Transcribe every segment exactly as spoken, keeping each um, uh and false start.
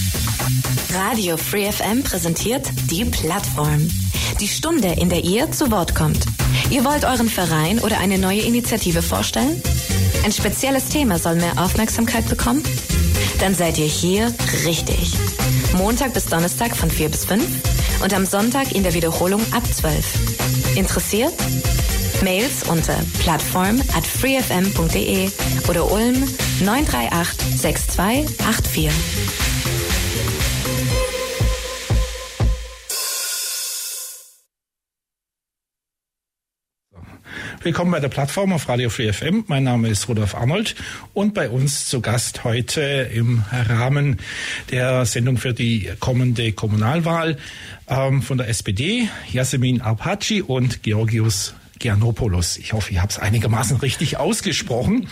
Radio Free F M präsentiert die Plattform. Die Stunde, in der ihr zu Wort kommt. Ihr wollt euren Verein oder eine neue Initiative vorstellen? Ein spezielles Thema soll mehr Aufmerksamkeit bekommen? Dann seid ihr hier richtig. Montag bis Donnerstag von vier bis fünf und am Sonntag in der Wiederholung ab zwölf. Interessiert? Mails unter plattform at freefm punkt de oder Ulm neun drei acht sechs zwei acht vier. Willkommen bei der Plattform auf Radio Free F M. Mein Name ist Rudolf Arnold und bei uns zu Gast heute im Rahmen der Sendung für die kommende Kommunalwahl ähm, von der S P D Yasemin Arpaci und Georgios Giannopoulos. Ich hoffe, ich habe es einigermaßen richtig ausgesprochen.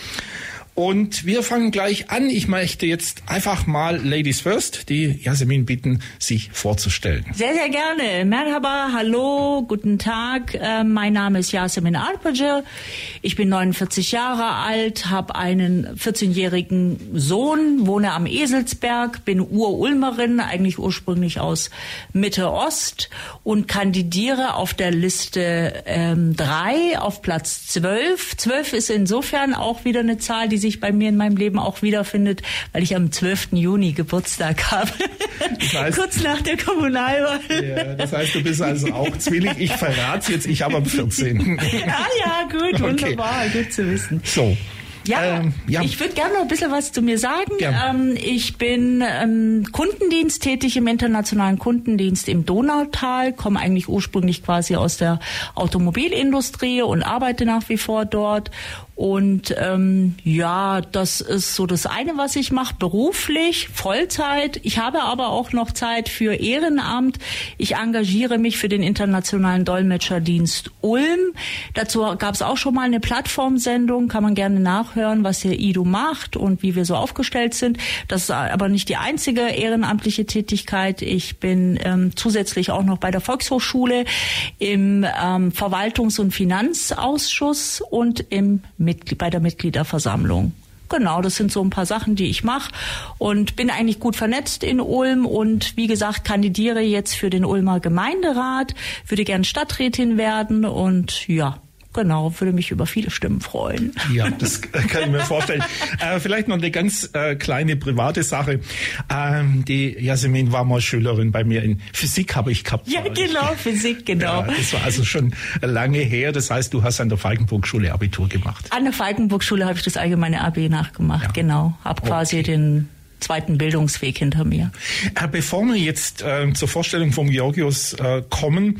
Und wir fangen gleich an. Ich möchte jetzt einfach mal Ladies First, die Yasemin bitten, sich vorzustellen. Sehr, sehr gerne. Merhaba, hallo, guten Tag. Äh, mein Name ist Yasemin Arpaci. Ich bin neunundvierzig Jahre alt, habe einen vierzehnjährigen Sohn, wohne am Eselsberg, bin Ur-Ulmerin, eigentlich ursprünglich aus Mitte Ost und kandidiere auf der Liste ähm, drei auf Platz zwölf. zwölf ist insofern auch wieder eine Zahl, die sich bei mir in meinem Leben auch wiederfindet, weil ich am zwölften Juni Geburtstag habe. Das heißt, kurz nach der Kommunalwahl. Ja, das heißt, du bist also auch Zwilling. Ich verrate es jetzt, ich habe am vierzehnten Ah ja, gut, wunderbar, okay. Gut zu wissen. So. Ja, ähm, ja, ich würde gerne noch ein bisschen was zu mir sagen. Ähm, ich bin ähm, Kundendienst tätig im internationalen Kundendienst im Donautal, komme eigentlich ursprünglich quasi aus der Automobilindustrie und arbeite nach wie vor dort. Und ähm, ja, das ist so das eine, was ich mache, beruflich, Vollzeit. Ich habe aber auch noch Zeit für Ehrenamt. Ich engagiere mich für den internationalen Dolmetscherdienst Ulm. Dazu gab es auch schon mal eine Plattformsendung, kann man gerne nachhören, was der I D O macht und wie wir so aufgestellt sind. Das ist aber nicht die einzige ehrenamtliche Tätigkeit. Ich bin ähm, zusätzlich auch noch bei der Volkshochschule im ähm, Verwaltungs- und Finanzausschuss und im Mitglied, bei der Mitgliederversammlung. Genau, das sind so ein paar Sachen, die ich mache und bin eigentlich gut vernetzt in Ulm und wie gesagt, kandidiere jetzt für den Ulmer Gemeinderat, würde gern Stadträtin werden und ja, genau, würde mich über viele Stimmen freuen. Ja, das kann ich mir vorstellen. äh, vielleicht noch eine ganz äh, kleine private Sache. Ähm, die Yasemin war mal Schülerin bei mir in Physik, habe ich gehabt. Ja, genau, Physik, genau. Ja, das war also schon lange her. Das heißt, du hast an der Falkenburg-Schule Abitur gemacht. An der Falkenburg-Schule habe ich das allgemeine A B nachgemacht, ja. Genau. Habe quasi okay. den zweiten Bildungsweg hinter mir. Äh, bevor wir jetzt äh, zur Vorstellung von Georgios äh, kommen,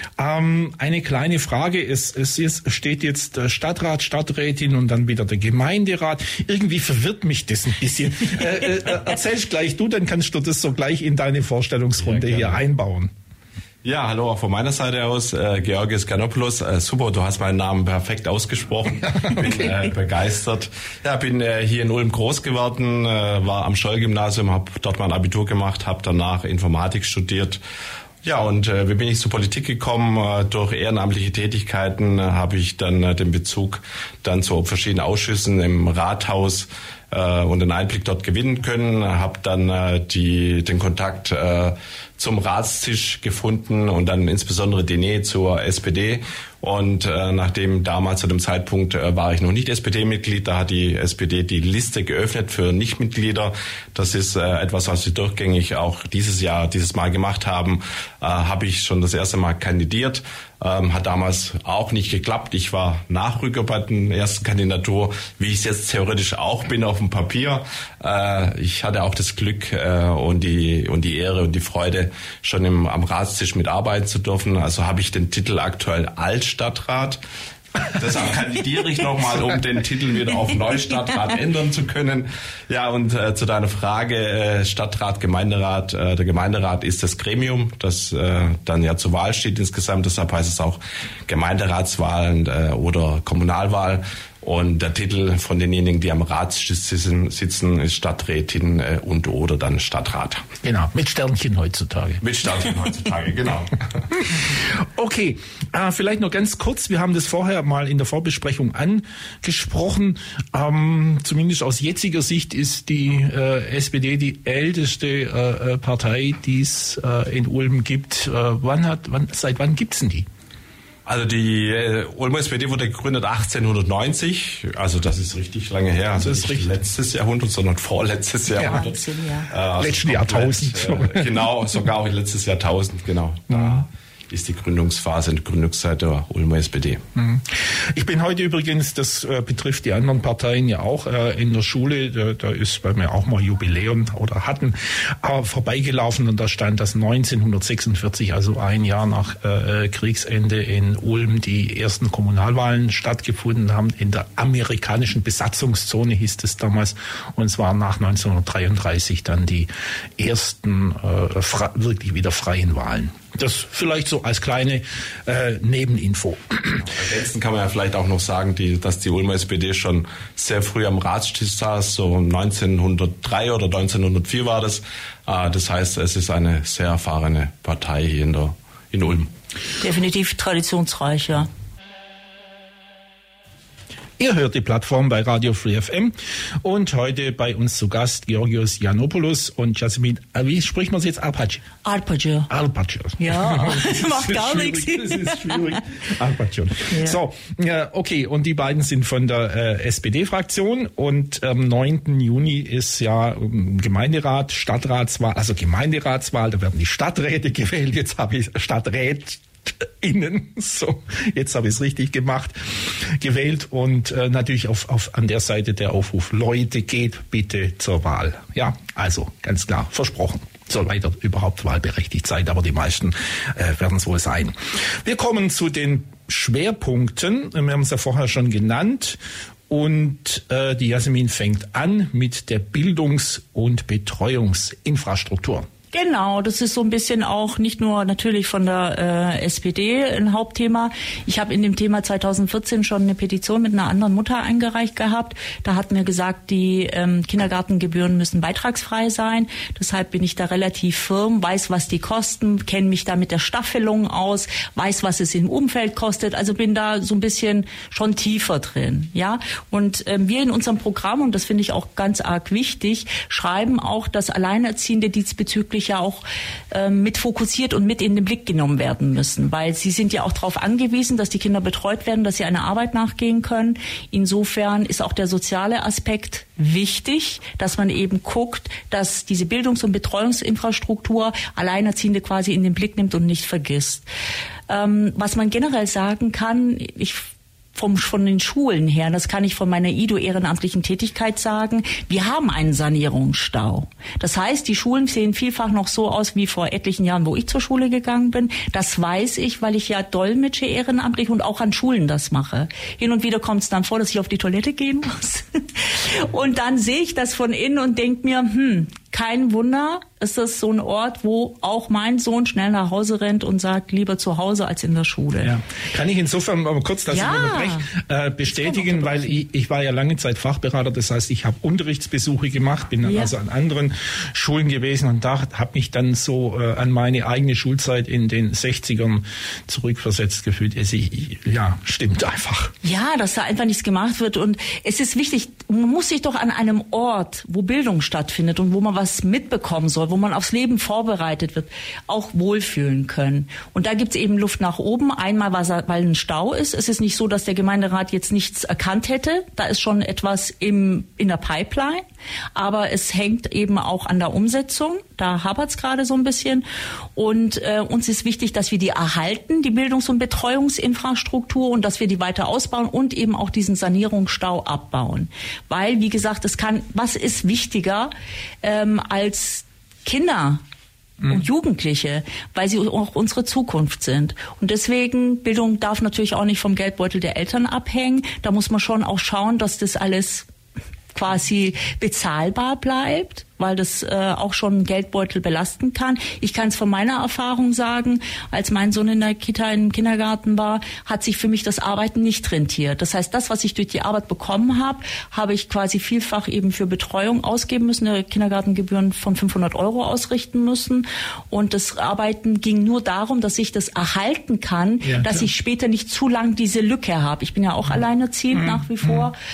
ähm, eine kleine Frage. Es, es ist, steht jetzt äh, Stadtrat, Stadträtin und dann wieder der Gemeinderat. Irgendwie verwirrt mich das ein bisschen. äh, äh, erzählst gleich du, dann kannst du das so gleich in deine Vorstellungsrunde ja, hier einbauen. Ja, hallo auch von meiner Seite aus, äh, Georgios Giannopoulos. Äh, super, du hast meinen Namen perfekt ausgesprochen. Bin okay. äh, begeistert. Ja, bin äh, hier in Ulm groß geworden, äh, war am Scholl-Gymnasium, habe dort mein Abitur gemacht, habe danach Informatik studiert. Ja, und äh, wie bin ich zur Politik gekommen? Äh, durch ehrenamtliche Tätigkeiten äh, habe ich dann äh, den Bezug dann zu verschiedenen Ausschüssen im Rathaus äh, und den Einblick dort gewinnen können. Habe dann äh, die den Kontakt äh, zum Ratstisch gefunden und dann insbesondere die Nähe zur S P D. Und äh, nachdem damals zu dem Zeitpunkt äh, war ich noch nicht S P D-Mitglied, da hat die S P D die Liste geöffnet für Nichtmitglieder. Das ist äh, etwas, was wir durchgängig auch dieses Jahr, dieses Mal gemacht haben. Äh, habe ich schon das erste Mal kandidiert. Ähm, hat damals auch nicht geklappt. Ich war Nachrücker bei der ersten Kandidatur, wie ich es jetzt theoretisch auch bin auf dem Papier. Äh, ich hatte auch das Glück äh, und die und die Ehre und die Freude, schon im, am Ratstisch mitarbeiten zu dürfen. Also habe ich den Titel aktuell Altstadtrat. Deshalb kandidiere ich nochmal, um den Titel wieder auf Neustadtrat ändern zu können. Ja, und äh, zu deiner Frage, äh, Stadtrat, Gemeinderat. Äh, der Gemeinderat ist das Gremium, das äh, dann ja zur Wahl steht insgesamt. Deshalb heißt es auch Gemeinderatswahlen äh, oder Kommunalwahl. Und der Titel von denjenigen, die am Ratstisch sitzen, sitzen ist Stadträtin äh, und oder dann Stadtrat. Genau, mit Sternchen heutzutage. Mit Sternchen heutzutage, genau. Okay, äh, vielleicht noch ganz kurz, wir haben das vorher mal in der Vorbesprechung angesprochen. Ähm, zumindest aus jetziger Sicht ist die äh, S P D die älteste äh, Partei, die es äh, in Ulm gibt. Äh, wann hat, wann, seit wann gibt's denn die? Also die äh, Ulmer S P D wurde gegründet achtzehnhundertneunzig, also das ist richtig lange her. Also das ist nicht richtig. Letztes Jahrhundert, sondern vorletztes Jahrhundert. Ja, äh, also letzten Jahrtausend. Äh, genau, sogar auch letztes Jahrtausend, genau. Da ist die Gründungsphase, die Gründungszeit der Ulmer S P D. Ich bin heute übrigens, das äh, betrifft die anderen Parteien ja auch, äh, in der Schule, da, da ist bei mir auch mal Jubiläum oder hatten, äh, vorbeigelaufen und da stand, dass neunzehnhundertsechsundvierzig, also ein Jahr nach äh, Kriegsende in Ulm, die ersten Kommunalwahlen stattgefunden haben. In der amerikanischen Besatzungszone hieß es damals, und es waren nach neunzehnhundertdreiunddreißig dann die ersten äh, fra- wirklich wieder freien Wahlen. Das vielleicht so als kleine äh, Nebeninfo. Ansonsten kann man ja vielleicht auch noch sagen, die, dass die Ulmer S P D schon sehr früh am Ratstisch saß, so neunzehnhundertdrei oder neunzehnhundertvier war das. Äh, das heißt, es ist eine sehr erfahrene Partei hier in, der, in Ulm. Definitiv traditionsreich, ja. Ihr hört die Plattform bei Radio Free F M und heute bei uns zu Gast Georgios Yiannopoulos und Jasmin, wie spricht man es jetzt? Arpaccio? Arpaccio. Arpaccio. Ja, macht gar nichts. Das ist schwierig. Arpaccio. Ja. So, okay, und die beiden sind von der äh, S P D-Fraktion und am neunten Juni ist ja um, Gemeinderat, Stadtratswahl, also Gemeinderatswahl, da werden die Stadträte gewählt, jetzt habe ich Stadträte innen, so, jetzt habe ich es richtig gemacht, gewählt und äh, natürlich auf, auf an der Seite der Aufruf, Leute, geht bitte zur Wahl. Ja, also ganz klar, versprochen. Soweit ihr überhaupt wahlberechtigt seid, aber die meisten äh, werden es wohl sein. Wir kommen zu den Schwerpunkten, wir haben es ja vorher schon genannt. Und äh, die Jasmin fängt an mit der Bildungs- und Betreuungsinfrastruktur. Genau, das ist so ein bisschen auch nicht nur natürlich von der äh, S P D ein Hauptthema. Ich habe in dem Thema zweitausendvierzehn schon eine Petition mit einer anderen Mutter eingereicht gehabt. Da hat mir gesagt, die ähm, Kindergartengebühren müssen beitragsfrei sein. Deshalb bin ich da relativ firm, weiß, was die kosten, kenne mich da mit der Staffelung aus, weiß, was es im Umfeld kostet. Also bin da so ein bisschen schon tiefer drin. Ja, und ähm, wir in unserem Programm, und das finde ich auch ganz arg wichtig, schreiben auch, dass Alleinerziehende diesbezüglich ja auch äh, mit fokussiert und mit in den Blick genommen werden müssen, weil sie sind ja auch darauf angewiesen, dass die Kinder betreut werden, dass sie einer Arbeit nachgehen können. Insofern ist auch der soziale Aspekt wichtig, dass man eben guckt, dass diese Bildungs- und Betreuungsinfrastruktur Alleinerziehende quasi in den Blick nimmt und nicht vergisst. Ähm, was man generell sagen kann, ich Vom, von den Schulen her, das kann ich von meiner I D O ehrenamtlichen Tätigkeit sagen, wir haben einen Sanierungsstau. Das heißt, die Schulen sehen vielfach noch so aus wie vor etlichen Jahren, wo ich zur Schule gegangen bin. Das weiß ich, weil ich ja dolmetsche ehrenamtlich und auch an Schulen das mache. Hin und wieder kommt es dann vor, dass ich auf die Toilette gehen muss. Und dann sehe ich das von innen und denke mir, hm, kein Wunder, ist das so ein Ort, wo auch mein Sohn schnell nach Hause rennt und sagt, lieber zu Hause als in der Schule. Ja. Kann ich insofern mal kurz das ja, äh, bestätigen, weil ich, ich war ja lange Zeit Fachberater, das heißt, ich habe Unterrichtsbesuche gemacht, bin dann ja. also an anderen Schulen gewesen und da habe mich dann so äh, an meine eigene Schulzeit in den sechzigern zurückversetzt gefühlt. Es, ich, ja, stimmt einfach. Ja, dass da einfach nichts gemacht wird und es ist wichtig, man muss sich doch an einem Ort, wo Bildung stattfindet und wo man was mitbekommen soll, wo man aufs Leben vorbereitet wird, auch wohlfühlen können. Und da gibt's eben Luft nach oben. Einmal, weil ein Stau ist. Es ist nicht so, dass der Gemeinderat jetzt nichts erkannt hätte. Da ist schon etwas im, in der Pipeline. Aber es hängt eben auch an der Umsetzung. Da hapert's gerade so ein bisschen. Und äh, uns ist wichtig, dass wir die erhalten, die Bildungs- und Betreuungsinfrastruktur, und dass wir die weiter ausbauen und eben auch diesen Sanierungsstau abbauen. Weil, wie gesagt, es kann, was ist wichtiger ähm, als Kinder und Jugendliche, weil sie auch unsere Zukunft sind. Und deswegen, Bildung darf natürlich auch nicht vom Geldbeutel der Eltern abhängen. Da muss man schon auch schauen, dass das alles quasi bezahlbar bleibt, weil das äh, auch schon einen Geldbeutel belasten kann. Ich kann es von meiner Erfahrung sagen, als mein Sohn in der Kita, im Kindergarten war, hat sich für mich das Arbeiten nicht rentiert. Das heißt, das, was ich durch die Arbeit bekommen habe, habe ich quasi vielfach eben für Betreuung ausgeben müssen, der Kindergartengebühren von fünfhundert Euro ausrichten müssen. Und das Arbeiten ging nur darum, dass ich das erhalten kann, ja, dass klar. ich später nicht zu lang diese Lücke habe. Ich bin ja auch mhm. alleinerziehend mhm. nach wie vor. Mhm.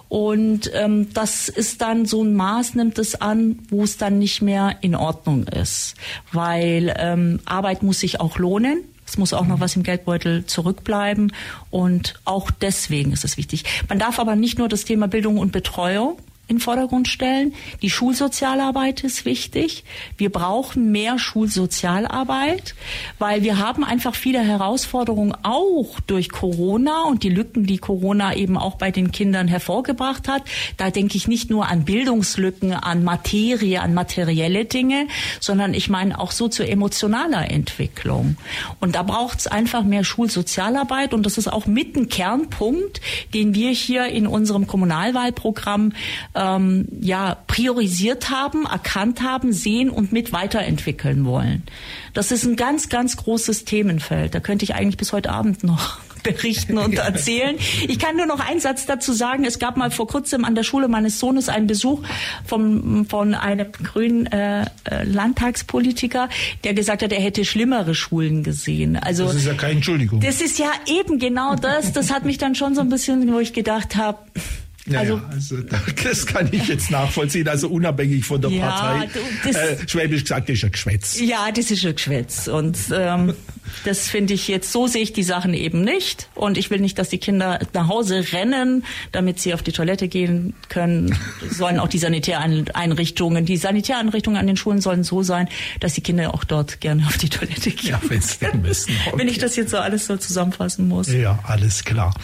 Und ähm, das ist dann so ein Maß, nimmt es an, wo es dann nicht mehr in Ordnung ist. Weil ähm, Arbeit muss sich auch lohnen. Es muss auch noch was im Geldbeutel zurückbleiben. Und auch deswegen ist es wichtig. Man darf aber nicht nur das Thema Bildung und Betreuung in den Vordergrund stellen. Die Schulsozialarbeit ist wichtig. Wir brauchen mehr Schulsozialarbeit, weil wir haben einfach viele Herausforderungen auch durch Corona und die Lücken, die Corona eben auch bei den Kindern hervorgebracht hat. Da denke ich nicht nur an Bildungslücken, an Materie, an materielle Dinge, sondern ich meine auch so zu emotionaler Entwicklung. Und da braucht es einfach mehr Schulsozialarbeit und das ist auch mit ein Kernpunkt, den wir hier in unserem Kommunalwahlprogramm Ähm, ja, priorisiert haben, erkannt haben, sehen und mit weiterentwickeln wollen. Das ist ein ganz, ganz großes Themenfeld. Da könnte ich eigentlich bis heute Abend noch berichten und erzählen. Ich kann nur noch einen Satz dazu sagen. Es gab mal vor kurzem an der Schule meines Sohnes einen Besuch vom, von einem grünen äh, Landtagspolitiker, der gesagt hat, er hätte schlimmere Schulen gesehen. Also das ist ja keine Entschuldigung. Das ist ja eben genau das. Das hat mich dann schon so ein bisschen, wo ich gedacht habe, Ja, also, ja, also das kann ich jetzt nachvollziehen, also unabhängig von der ja, Partei. Das, äh, Schwäbisch gesagt, das ist ein Geschwätz. Ja, das ist ein Geschwätz und ähm, das finde ich jetzt, so sehe ich die Sachen eben nicht und ich will nicht, dass die Kinder nach Hause rennen, damit sie auf die Toilette gehen können. Sollen auch die Sanitäreinrichtungen, die Sanitäreinrichtungen an den Schulen sollen so sein, dass die Kinder auch dort gerne auf die Toilette gehen. Ja, wenn sie denn müssen. Okay. Wenn ich das jetzt so alles so zusammenfassen muss. Ja, alles klar.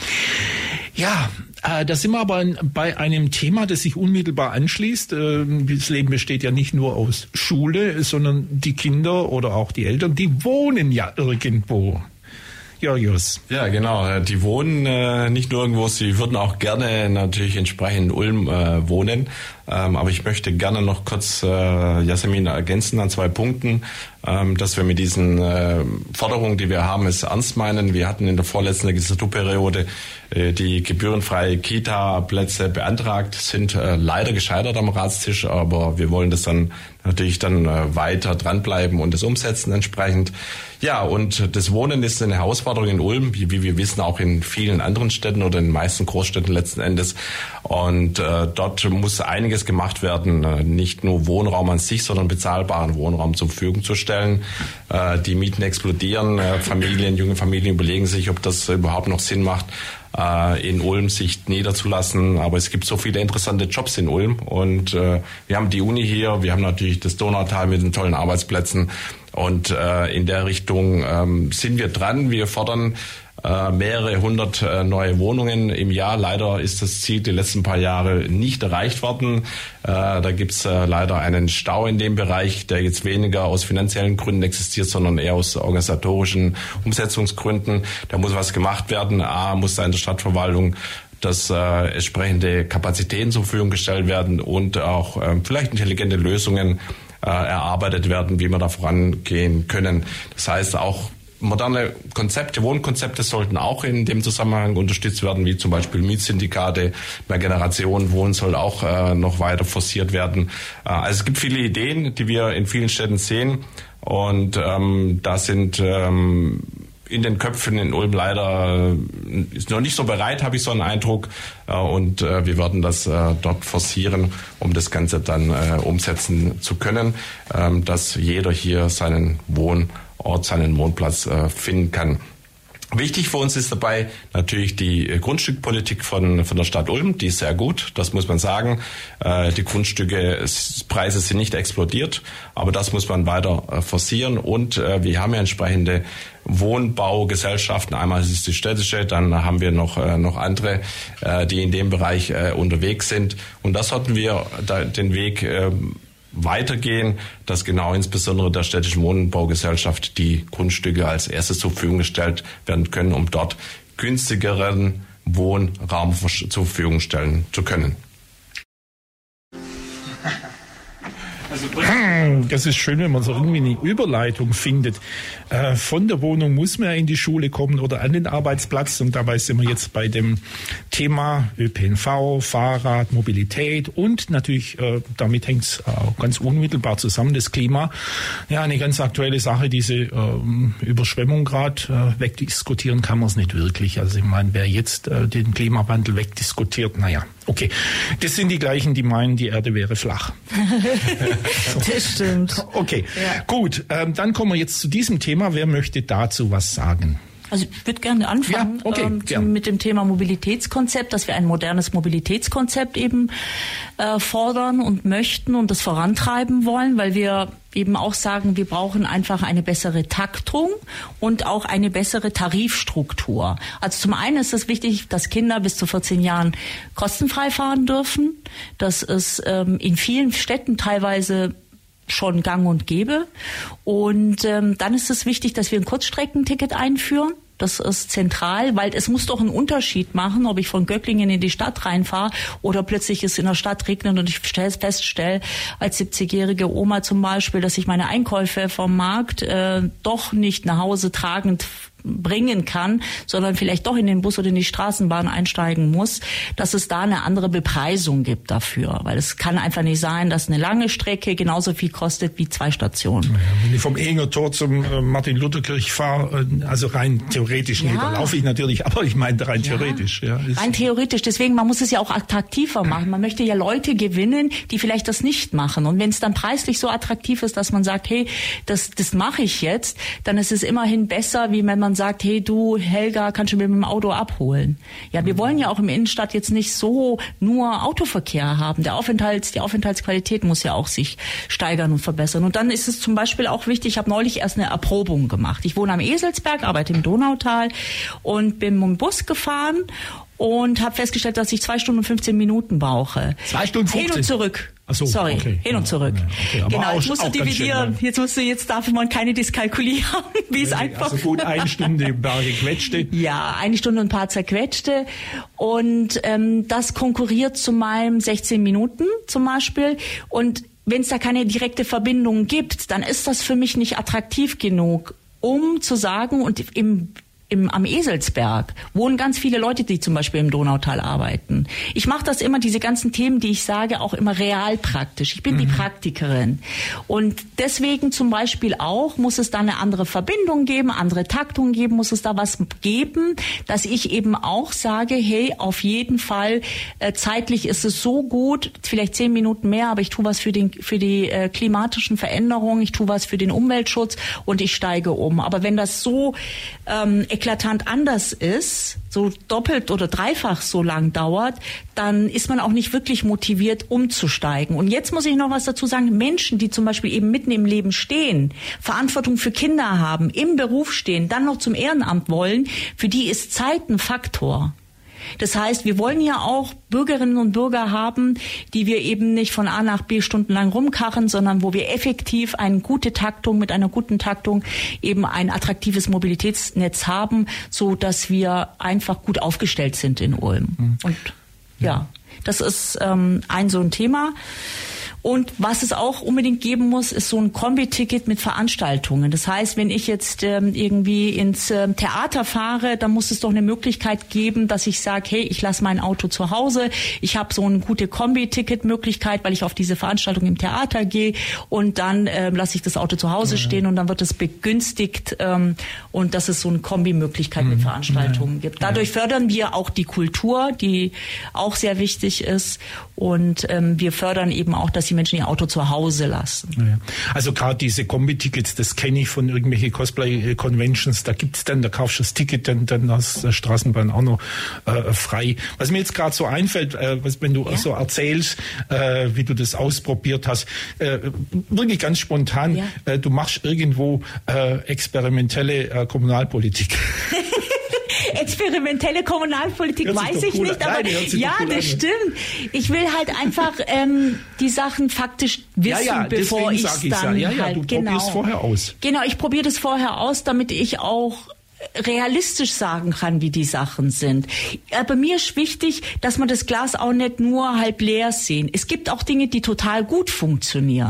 Ja, äh, da sind wir aber bei einem Thema, das sich unmittelbar anschließt. Äh, das Leben besteht ja nicht nur aus Schule, sondern die Kinder oder auch die Eltern, die wohnen ja irgendwo. Georgios. Ja, genau. Die wohnen äh, nicht nur irgendwo, sie würden auch gerne natürlich entsprechend in Ulm äh, wohnen. Ähm, aber ich möchte gerne noch kurz äh, Jasmin ergänzen an zwei Punkten, ähm, dass wir mit diesen äh, Forderungen, die wir haben, es ernst meinen. Wir hatten in der vorletzten Legislaturperiode äh, die gebührenfreie Kita-Plätze beantragt, sind äh, leider gescheitert am Ratstisch, aber wir wollen das dann natürlich dann äh, weiter dranbleiben und das umsetzen entsprechend. Ja, und das Wohnen ist eine Herausforderung in Ulm, wie, wie wir wissen, auch in vielen anderen Städten oder in den meisten Großstädten letzten Endes. Und äh, dort muss einiges gemacht werden, äh, nicht nur Wohnraum an sich, sondern bezahlbaren Wohnraum zur Verfügung zu stellen. Äh, die Mieten explodieren, äh, Familien, junge Familien überlegen sich, ob das überhaupt noch Sinn macht, äh, in Ulm sich niederzulassen. Aber es gibt so viele interessante Jobs in Ulm und äh, wir haben die Uni hier, wir haben natürlich das Donautal mit den tollen Arbeitsplätzen. Und äh, in der Richtung ähm, sind wir dran. Wir fordern äh, mehrere hundert äh, neue Wohnungen im Jahr. Leider ist das Ziel die letzten paar Jahre nicht erreicht worden. Äh, da gibt's äh, leider einen Stau in dem Bereich, der jetzt weniger aus finanziellen Gründen existiert, sondern eher aus organisatorischen Umsetzungsgründen. Da muss was gemacht werden. A, muss da in der Stadtverwaltung dass äh, entsprechende Kapazitäten zur Verfügung gestellt werden und auch äh, vielleicht intelligente Lösungen äh, erarbeitet werden, wie wir da vorangehen können. Das heißt, auch moderne Konzepte, Wohnkonzepte sollten auch in dem Zusammenhang unterstützt werden, wie zum Beispiel Mietsyndikate. Mehrgenerationenwohnen soll auch äh, noch weiter forciert werden. Äh, also es gibt viele Ideen, die wir in vielen Städten sehen und ähm, da sind ähm, in den Köpfen in Ulm leider ist noch nicht so bereit, habe ich so einen Eindruck. Und wir werden das dort forcieren, um das Ganze dann umsetzen zu können, dass jeder hier seinen Wohnort, seinen Wohnplatz finden kann. Wichtig für uns ist dabei natürlich die Grundstückpolitik von von der Stadt Ulm. Die ist sehr gut, das muss man sagen. Die Grundstücke, Preise sind nicht explodiert, aber das muss man weiter forcieren. Und wir haben ja entsprechende Wohnbaugesellschaften. Einmal ist es die städtische, dann haben wir noch noch andere, die in dem Bereich unterwegs sind. Und da sollten wir den Weg weitergehen, dass genau insbesondere der städtischen Wohnbaugesellschaft die Grundstücke als erstes zur Verfügung gestellt werden können, um dort günstigeren Wohnraum zur Verfügung stellen zu können. Das ist schön, wenn man so irgendwie eine Überleitung findet. Äh, von der Wohnung muss man in die Schule kommen oder an den Arbeitsplatz. Und dabei sind wir jetzt bei dem Thema Ö P N V, Fahrrad, Mobilität und natürlich, äh, damit hängt es äh, ganz unmittelbar zusammen, das Klima. Ja, eine ganz aktuelle Sache, diese äh, Überschwemmung gerade äh, wegdiskutieren kann man es nicht wirklich. Also ich meine, wer jetzt äh, den Klimawandel wegdiskutiert, naja, okay. Das sind die gleichen, die meinen, die Erde wäre flach. Das stimmt. Okay, ja. Gut. Ähm, dann kommen wir jetzt zu diesem Thema. Wer möchte dazu was sagen? Also ich würde gerne anfangen ja, okay, ähm, ja. mit dem Thema Mobilitätskonzept, dass wir ein modernes Mobilitätskonzept eben äh, fordern und möchten und das vorantreiben wollen, weil wir eben auch sagen, wir brauchen einfach eine bessere Taktung und auch eine bessere Tarifstruktur. Also zum einen ist es wichtig, dass Kinder bis zu vierzehn Jahren kostenfrei fahren dürfen. Das ist ähm, in vielen Städten teilweise schon gang und gäbe. Und ähm, dann ist es wichtig, dass wir ein Kurzstreckenticket einführen. Das ist zentral, weil es muss doch einen Unterschied machen, ob ich von Göcklingen in die Stadt reinfahre oder plötzlich es in der Stadt regnet und ich feststelle, als siebzigjährige Oma zum Beispiel, dass ich meine Einkäufe vom Markt äh, doch nicht nach Hause tragend bringen kann, sondern vielleicht doch in den Bus oder in die Straßenbahn einsteigen muss, dass es da eine andere Bepreisung gibt dafür. Weil es kann einfach nicht sein, dass eine lange Strecke genauso viel kostet wie zwei Stationen. Ja, wenn ich vom Ehinger Tor zum äh, Martin-Luther-Kirch fahre, äh, also rein theoretisch, ja. Nee, da laufe ich natürlich, aber ich meine rein ja. theoretisch. Ja, rein theoretisch, deswegen, man muss es ja auch attraktiver machen. Man möchte ja Leute gewinnen, die vielleicht das nicht machen. Und wenn es dann preislich so attraktiv ist, dass man sagt, hey, das, das mache ich jetzt, dann ist es immerhin besser, wie wenn man sagt, hey du Helga, kannst du mir mit dem Auto abholen? Ja, wir wollen ja auch im Innenstadt jetzt nicht so nur Autoverkehr haben. Der Aufenthalts, die Aufenthaltsqualität muss ja auch sich steigern und verbessern. Und dann ist es zum Beispiel auch wichtig, ich habe neulich erst eine Erprobung gemacht. Ich wohne am Eselsberg, arbeite im Donautal und bin mit dem Bus gefahren und habe festgestellt, dass ich zwei Stunden und fünfzehn Minuten brauche. Zwei Stunden fünfzehn? Hin und zurück. Ach so, Sorry, okay. hin und zurück. Ja, okay. Genau, jetzt musst du dividieren. Jetzt musst du, jetzt darf man keine Diskalkulieren, wie es einfach. Also gut, eine Stunde ein paar gequetschte. Ja, eine Stunde und ein paar zerquetschte. Und ähm, das konkurriert zu meinem sechzehn Minuten zum Beispiel. Und wenn es da keine direkte Verbindung gibt, dann ist das für mich nicht attraktiv genug, um zu sagen, und im Im, am Eselsberg wohnen ganz viele Leute, die zum Beispiel im Donautal arbeiten. Ich mache das immer, diese ganzen Themen, die ich sage, auch immer real praktisch. Ich bin mhm. die Praktikerin. Und deswegen zum Beispiel auch, muss es da eine andere Verbindung geben, andere Taktung geben, muss es da was geben, dass ich eben auch sage, hey, auf jeden Fall, äh, zeitlich ist es so gut, vielleicht zehn Minuten mehr, aber ich tue was für, den, für die äh, klimatischen Veränderungen, ich tue was für den Umweltschutz und ich steige um. Aber wenn das so ähm, eklatant anders ist, so doppelt oder dreifach so lang dauert, dann ist man auch nicht wirklich motiviert, umzusteigen. Und jetzt muss ich noch was dazu sagen. Menschen, die zum Beispiel eben mitten im Leben stehen, Verantwortung für Kinder haben, im Beruf stehen, dann noch zum Ehrenamt wollen, für die ist Zeit ein Faktor. Das heißt, wir wollen ja auch Bürgerinnen und Bürger haben, die wir eben nicht von A nach B stundenlang rumkarren, sondern wo wir effektiv eine gute Taktung, mit einer guten Taktung eben ein attraktives Mobilitätsnetz haben, so dass wir einfach gut aufgestellt sind in Ulm. Mhm. Und ja, das ist ähm, ein so ein Thema. Und was es auch unbedingt geben muss, ist so ein Kombi-Ticket mit Veranstaltungen. Das heißt, wenn ich jetzt ähm, irgendwie ins ähm, Theater fahre, dann muss es doch eine Möglichkeit geben, dass ich sage, hey, ich lasse mein Auto zu Hause. Ich habe so eine gute Kombi-Ticket-Möglichkeit, weil ich auf diese Veranstaltung im Theater gehe und dann ähm, lasse ich das Auto zu Hause ja. stehen und dann wird es begünstigt ähm, und dass es so eine Kombi-Möglichkeit mhm. mit Veranstaltungen ja. gibt. Dadurch ja. fördern wir auch die Kultur, die auch sehr wichtig ist, und ähm, wir fördern eben auch, dass die Menschen ihr Auto zu Hause lassen. Ja. Also gerade diese Kombi-Tickets, das kenne ich von irgendwelchen Cosplay-Conventions, da gibt's dann, da kaufst du das Ticket, dann, dann hast du Straßenbahn auch noch äh, frei. Was mir jetzt gerade so einfällt, äh, was, wenn du ja. so erzählst, äh, wie du das ausprobiert hast, äh, wirklich ganz spontan, ja. äh, du machst irgendwo äh, experimentelle äh, Kommunalpolitik. Experimentelle Kommunalpolitik weiß ich cool. nicht, aber Nein, ja, cool das an. Stimmt. Ich will halt einfach ähm, die Sachen faktisch wissen, ja, ja, bevor ich es dann ja, ja, halt du genau. probierst vorher aus. Genau, ich probiere das vorher aus, damit ich auch realistisch sagen kann, wie die Sachen sind. Aber mir ist wichtig, dass man das Glas auch nicht nur halb leer sehen. Es gibt auch Dinge, die total gut funktionieren.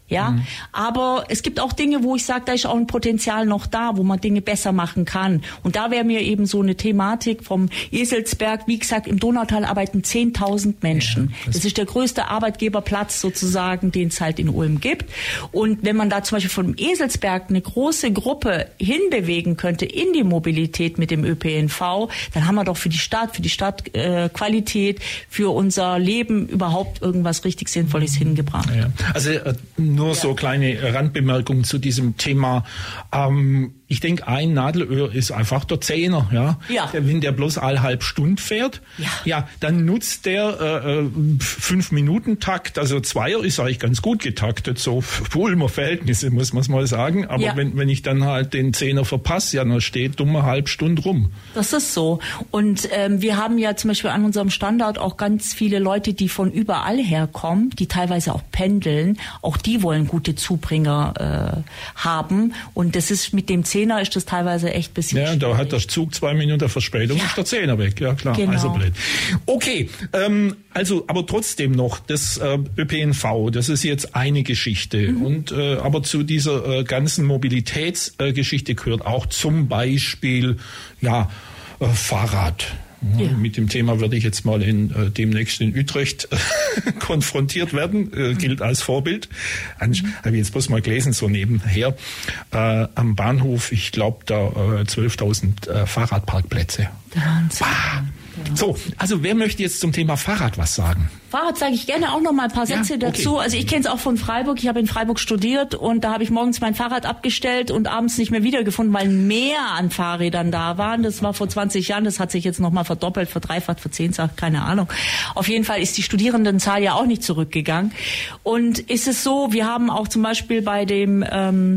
Ja, mhm. aber es gibt auch Dinge, wo ich sage, da ist auch ein Potenzial noch da, wo man Dinge besser machen kann. Und da wäre mir eben so eine Thematik vom Eselsberg, wie gesagt, im Donautal arbeiten zehntausend Menschen. Ja, das, das ist der größte Arbeitgeberplatz sozusagen, den es halt in Ulm gibt. Und wenn man da zum Beispiel vom Eselsberg eine große Gruppe hinbewegen könnte in die Mobilität mit dem Ö P N V, dann haben wir doch für die Stadt, für die Stadtqualität, äh, für unser Leben überhaupt irgendwas richtig Sinnvolles hingebracht. Ja. Also äh, nur ja. so kleine Randbemerkungen zu diesem Thema. Ähm, ich denke, ein Nadelöhr ist einfach der Zehner. Ja? Ja. Wenn der bloß alle halb Stunde fährt, ja. ja, dann nutzt der äh, Fünf-Minuten-Takt. Also Zweier ist eigentlich ganz gut getaktet, so für Ulmer Verhältnisse, muss man mal sagen. Aber ja. wenn, wenn ich dann halt den Zehner verpasse, ja, dann steht dumme halb Stunde rum. Das ist so. Und ähm, wir haben ja zum Beispiel an unserem Standort auch ganz viele Leute, die von überall herkommen, die teilweise auch pendeln. Auch die wollen gute Zubringer äh, haben. Und das ist mit dem Zehner ist das teilweise echt ein bisschen Ja, schwierig. da hat der Zug zwei Minuten Verspätung, ja. ist der Zehner weg. Ja, klar. Genau. Also blöd. Okay, ähm, also aber trotzdem noch das äh, Ö P N V, das ist jetzt eine Geschichte. Mhm. Und äh, aber zu dieser äh, ganzen Mobilitätsgeschichte äh, gehört auch zum Beispiel ja äh, Fahrrad. Ja. Mit dem Thema werde ich jetzt mal in, äh, demnächst in Utrecht äh, konfrontiert werden, äh, gilt als Vorbild. Mhm. Habe ich jetzt bloß mal gelesen, so nebenher, äh, am Bahnhof, ich glaube da äh, zwölftausend äh, Fahrradparkplätze. Wahnsinn. Ah. So, also wer möchte jetzt zum Thema Fahrrad was sagen? Fahrrad sage ich gerne auch noch mal ein paar Sätze ja, okay. dazu. Also ich kenne es auch von Freiburg. Ich habe in Freiburg studiert und da habe ich morgens mein Fahrrad abgestellt und abends nicht mehr wiedergefunden, weil mehr an Fahrrädern da waren. Das war vor zwanzig Jahren. Das hat sich jetzt noch mal verdoppelt, verdreifacht, verzehnfacht, keine Ahnung. Auf jeden Fall ist die Studierendenzahl ja auch nicht zurückgegangen. Und ist es so, wir haben auch zum Beispiel bei dem ähm,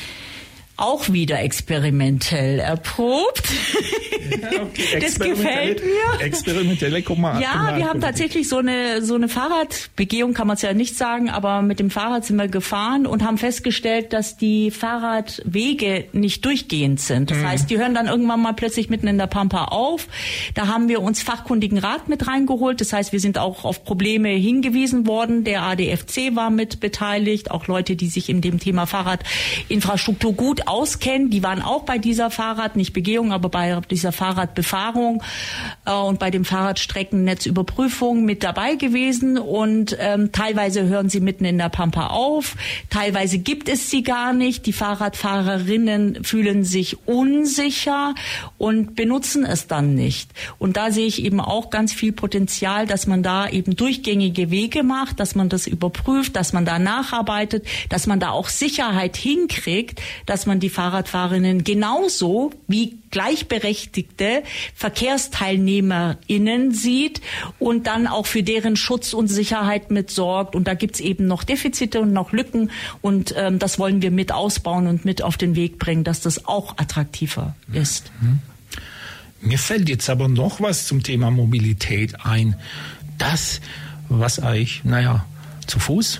auch wieder experimentell erprobt. Ja, okay. Das gefällt mir. Experimentelle Komma. Ja, wir haben tatsächlich so eine so eine Fahrradbegehung, kann man es ja nicht sagen, aber mit dem Fahrrad sind wir gefahren und haben festgestellt, dass die Fahrradwege nicht durchgehend sind. Das mhm. heißt, die hören dann irgendwann mal plötzlich mitten in der Pampa auf. Da haben wir uns fachkundigen Rat mit reingeholt. Das heißt, wir sind auch auf Probleme hingewiesen worden. Der A D F C war mit beteiligt, auch Leute, die sich in dem Thema Fahrradinfrastruktur gut auskennen. Die waren auch bei dieser Fahrrad, nicht Begehung, aber bei dieser Fahrradbefahrung äh, und bei dem Fahrradstreckennetzüberprüfung mit dabei gewesen. Und ähm, teilweise hören sie mitten in der Pampa auf, teilweise gibt es sie gar nicht. Die Fahrradfahrerinnen fühlen sich unsicher und benutzen es dann nicht. Und da sehe ich eben auch ganz viel Potenzial, dass man da eben durchgängige Wege macht, dass man das überprüft, dass man da nacharbeitet, dass man da auch Sicherheit hinkriegt, dass man die Fahrradfahrerinnen genauso wie gleichberechtigte VerkehrsteilnehmerInnen sieht und dann auch für deren Schutz und Sicherheit mit sorgt. Und da gibt's eben noch Defizite und noch Lücken. Und ähm, das wollen wir mit ausbauen und mit auf den Weg bringen, dass das auch attraktiver ist. Mhm. Mir fällt jetzt aber noch was zum Thema Mobilität ein. Das, was eigentlich, naja, zu Fuß?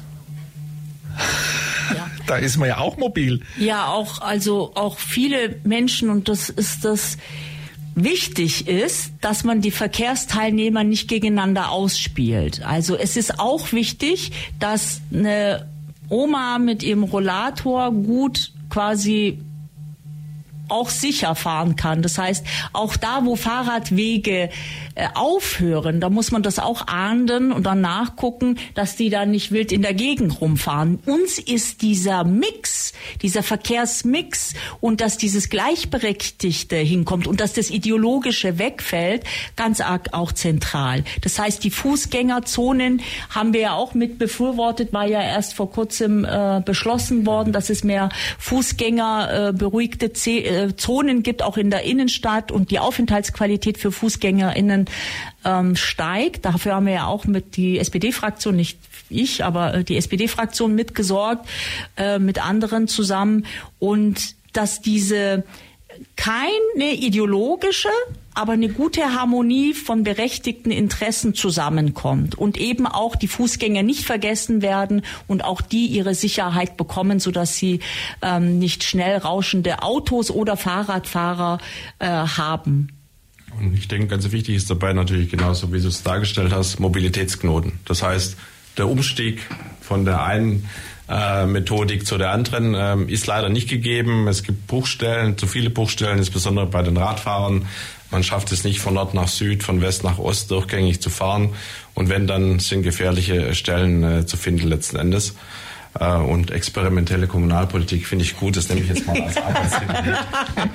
Ja. Da ist man ja auch mobil. Ja, auch, also auch viele Menschen, und das ist das, wichtig ist, dass man die Verkehrsteilnehmer nicht gegeneinander ausspielt. Also es ist auch wichtig, dass eine Oma mit ihrem Rollator gut quasi auch sicher fahren kann. Das heißt, auch da, wo Fahrradwege äh, aufhören, da muss man das auch ahnden und dann nachgucken, dass die da nicht wild in der Gegend rumfahren. Uns ist dieser Mix, dieser Verkehrsmix und dass dieses Gleichberechtigte hinkommt und dass das Ideologische wegfällt, ganz arg auch zentral. Das heißt, die Fußgängerzonen haben wir ja auch mit befürwortet, war ja erst vor kurzem äh, beschlossen worden, dass es mehr Fußgänger äh, beruhigte Z- Zonen gibt, auch in der Innenstadt, und die Aufenthaltsqualität für FußgängerInnen ähm, steigt. Dafür haben wir ja auch mit die S P D-Fraktion, nicht ich, aber die S P D-Fraktion mitgesorgt, äh, mit anderen zusammen, und dass diese keine ideologische, aber eine gute Harmonie von berechtigten Interessen zusammenkommt und eben auch die Fußgänger nicht vergessen werden und auch die ihre Sicherheit bekommen, sodass sie ähm, nicht schnell rauschende Autos oder Fahrradfahrer äh, haben. Und ich denke, ganz wichtig ist dabei natürlich genauso, wie du es dargestellt hast, Mobilitätsknoten. Das heißt, der Umstieg von der einen äh, Methodik zu der anderen ähm, ist leider nicht gegeben. Es gibt Bruchstellen, zu viele Bruchstellen, insbesondere bei den Radfahrern. Man schafft es nicht von Nord nach Süd, von West nach Ost durchgängig zu fahren. Und wenn, dann sind gefährliche Stellen äh, zu finden letzten Endes. Äh, und experimentelle Kommunalpolitik finde ich gut. Das nehme ich jetzt mal als Arbeitstitel mit.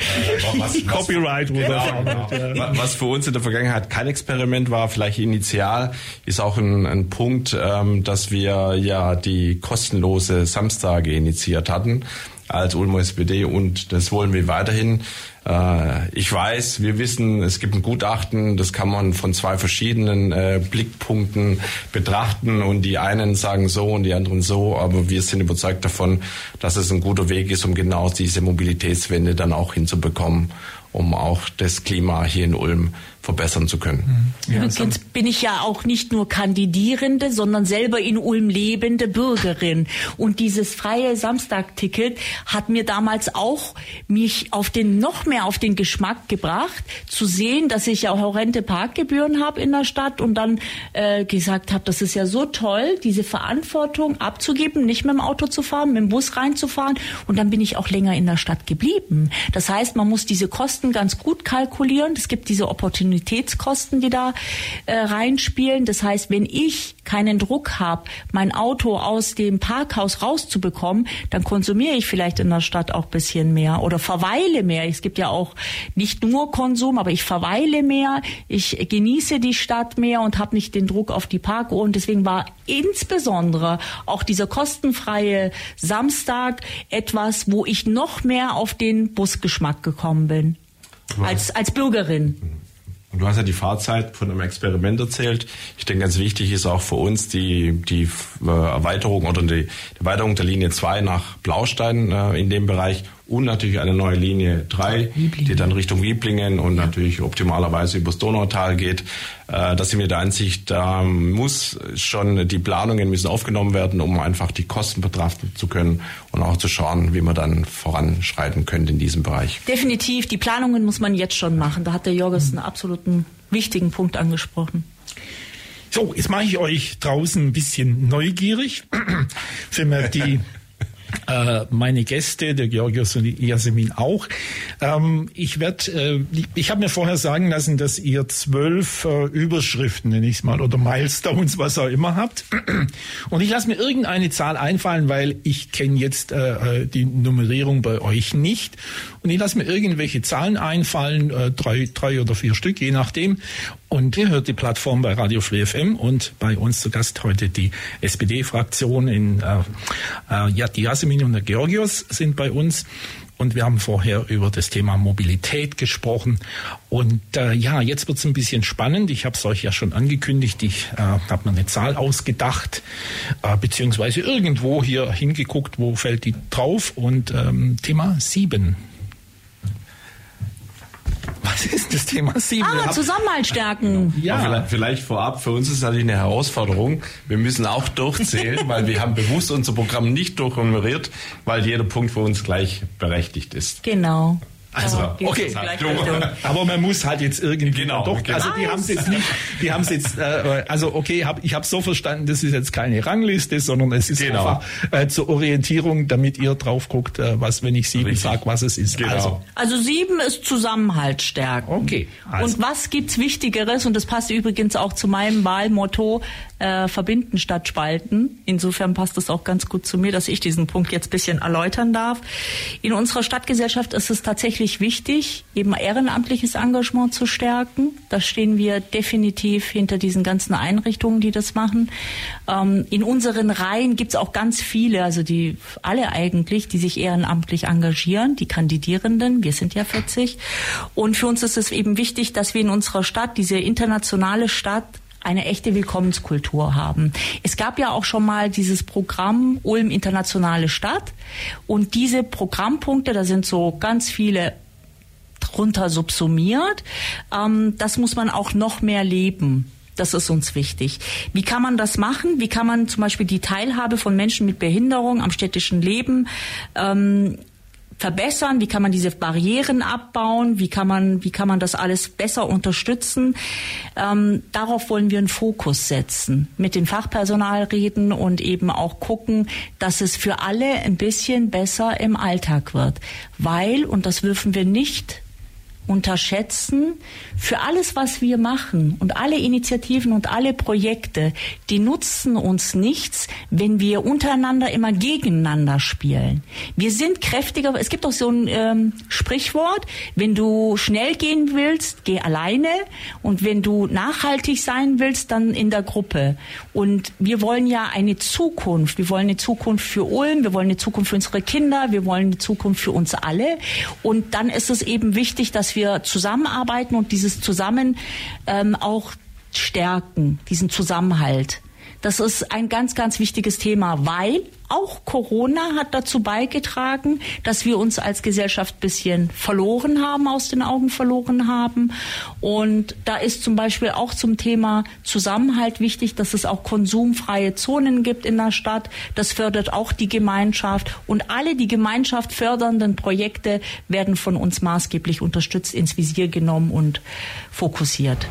Äh, was, Copyright. Genau, genau. Was für uns in der Vergangenheit kein Experiment war, vielleicht initial, ist auch ein, ein Punkt, ähm, dass wir ja die kostenlose Samstage initiiert hatten als Ulmer S P D, und das wollen wir weiterhin. Äh, ich weiß, wir wissen, es gibt ein Gutachten, das kann man von zwei verschiedenen äh, Blickpunkten betrachten, und die einen sagen so und die anderen so, aber wir sind überzeugt davon, dass es ein guter Weg ist, um genau diese Mobilitätswende dann auch hinzubekommen, um auch das Klima hier in Ulm verbessern zu können. Ja, Übrigens bin ich ja auch nicht nur Kandidierende, sondern selber in Ulm lebende Bürgerin. Und dieses freie Samstagticket hat mir damals auch mich auf den noch mehr auf den Geschmack gebracht, zu sehen, dass ich ja horrende Parkgebühren habe in der Stadt, und dann äh, gesagt habe, das ist ja so toll, diese Verantwortung abzugeben, nicht mit dem Auto zu fahren, mit dem Bus reinzufahren. Und dann bin ich auch länger in der Stadt geblieben. Das heißt, man muss diese Kosten ganz gut kalkulieren. Es gibt diese Opportunitätskosten, die da äh, reinspielen. Das heißt, wenn ich keinen Druck habe, mein Auto aus dem Parkhaus rauszubekommen, dann konsumiere ich vielleicht in der Stadt auch ein bisschen mehr oder verweile mehr. Es gibt ja auch nicht nur Konsum, aber ich verweile mehr, ich genieße die Stadt mehr und habe nicht den Druck auf die Parkuhr. Und deswegen war insbesondere auch dieser kostenfreie Samstag etwas, wo ich noch mehr auf den Busgeschmack gekommen bin. Als, als Bürgerin. Und du hast ja die Fahrzeit von einem Experiment erzählt. Ich denke, ganz wichtig ist auch für uns die, die Erweiterung oder die, die Erweiterung der Linie zwei nach Blaustein äh, in dem Bereich, und natürlich eine neue Linie drei, die dann Richtung Wieblingen und ja. natürlich optimalerweise übers Donautal geht. Äh, da sind wir der Ansicht, da muss schon, die Planungen müssen aufgenommen werden, um einfach die Kosten betrachten zu können und auch zu schauen, wie man dann voranschreiten könnte in diesem Bereich. Definitiv, die Planungen muss man jetzt schon machen. Da hat der Jorges einen absoluten wichtigen Punkt angesprochen. So, jetzt mache ich euch draußen ein bisschen neugierig. Für mich die Äh, meine Gäste, der Georgios und die Yasemin auch. Ähm, ich werde, äh, ich habe mir vorher sagen lassen, dass ihr zwölf äh, Überschriften, nenne ich es mal, oder Milestones, was auch immer habt. Und ich lasse mir irgendeine Zahl einfallen, weil ich kenne jetzt äh, die Nummerierung bei euch nicht. Und ich lasse mir irgendwelche Zahlen einfallen, äh, drei, drei oder vier Stück, je nachdem. Und ihr hört die Plattform bei Radio Free F M, und bei uns zu Gast heute die S P D-Fraktion in äh, äh, ja, die Yasemin und der Georgios sind bei uns. Und wir haben vorher über das Thema Mobilität gesprochen. Und äh, ja, jetzt wird's ein bisschen spannend. Ich habe es euch ja schon angekündigt. Ich äh, habe mir eine Zahl ausgedacht, äh, beziehungsweise irgendwo hier hingeguckt, wo fällt die drauf. Und ähm, Thema sieben. Was ist das Thema sieben? Ah, Zusammenhalt stärken. Ja. Vielleicht, vielleicht vorab, für uns ist es natürlich eine Herausforderung. Wir müssen auch durchzählen, weil wir haben bewusst unser Programm nicht durchnummeriert, weil jeder Punkt für uns gleich berechtigt ist. Genau. Also, okay, aber man muss halt jetzt irgendwie genau, doch, genau. also die haben es jetzt nicht, die haben es jetzt, äh, also okay, hab, ich habe so verstanden, das ist jetzt keine Rangliste, sondern es ist genau. einfach äh, zur Orientierung, damit ihr drauf guckt, äh, was, wenn ich sieben sage, was es ist. Genau. Also. also sieben ist Zusammenhalt stärken. Okay. Also. Und was gibt's Wichtigeres? Und das passt übrigens auch zu meinem Wahlmotto, äh, verbinden statt spalten. Insofern passt es auch ganz gut zu mir, dass ich diesen Punkt jetzt ein bisschen erläutern darf. In unserer Stadtgesellschaft ist es tatsächlich wichtig, eben ehrenamtliches Engagement zu stärken. Da stehen wir definitiv hinter diesen ganzen Einrichtungen, die das machen. Ähm, in unseren Reihen gibt es auch ganz viele, also die alle eigentlich, die sich ehrenamtlich engagieren, die Kandidierenden. Wir sind ja vierzig. Und für uns ist es eben wichtig, dass wir in unserer Stadt, diese internationale Stadt, eine echte Willkommenskultur haben. Es gab ja auch schon mal dieses Programm Ulm Internationale Stadt, und diese Programmpunkte, da sind so ganz viele drunter subsumiert, ähm, das muss man auch noch mehr leben. Das ist uns wichtig. Wie kann man das machen? Wie kann man zum Beispiel die Teilhabe von Menschen mit Behinderung am städtischen Leben ähm, verbessern, wie kann man diese Barrieren abbauen, wie kann man, wie kann man das alles besser unterstützen. Ähm, darauf wollen wir einen Fokus setzen, mit dem Fachpersonal reden und eben auch gucken, dass es für alle ein bisschen besser im Alltag wird. Weil, und das dürfen wir nicht unterschätzen, für alles, was wir machen und alle Initiativen und alle Projekte, die nutzen uns nichts, wenn wir untereinander immer gegeneinander spielen. Wir sind kräftiger. Es gibt auch so ein ähm, Sprichwort, wenn du schnell gehen willst, geh alleine, und wenn du nachhaltig sein willst, dann in der Gruppe. Und wir wollen ja eine Zukunft. Wir wollen eine Zukunft für Ulm, wir wollen eine Zukunft für unsere Kinder, wir wollen eine Zukunft für uns alle. Und dann ist es eben wichtig, dass wir wir zusammenarbeiten und dieses Zusammen ähm, auch stärken, diesen Zusammenhalt. Das ist ein ganz, ganz wichtiges Thema, weil auch Corona hat dazu beigetragen, dass wir uns als Gesellschaft ein bisschen verloren haben, aus den Augen verloren haben. Und da ist zum Beispiel auch zum Thema Zusammenhalt wichtig, dass es auch konsumfreie Zonen gibt in der Stadt. Das fördert auch die Gemeinschaft. Und alle die Gemeinschaft fördernden Projekte werden von uns maßgeblich unterstützt, ins Visier genommen und fokussiert.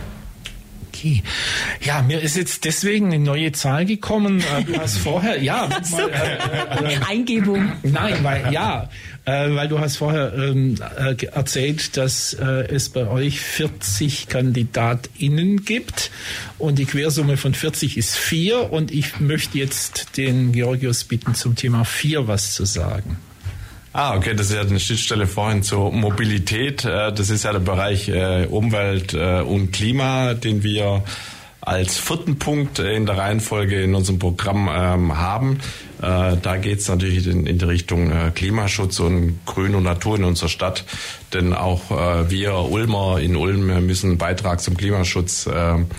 Okay. Ja, mir ist jetzt deswegen eine neue Zahl gekommen. Du hast vorher, ja, mal, äh, äh, Eingebung. Nein, weil ja, äh, weil du hast vorher ähm, äh, erzählt, dass äh, es bei euch vierzig KandidatInnen gibt und die Quersumme von vierzig ist vier, und ich möchte jetzt den Georgios bitten, zum Thema vier was zu sagen. Ah, okay, das ist ja eine Schnittstelle vorhin zur Mobilität. Das ist ja der Bereich Umwelt und Klima, den wir als vierten Punkt in der Reihenfolge in unserem Programm haben. Da geht es natürlich in, in die Richtung Klimaschutz und Grün und Natur in unserer Stadt. Denn auch wir Ulmer in Ulm müssen einen Beitrag zum Klimaschutz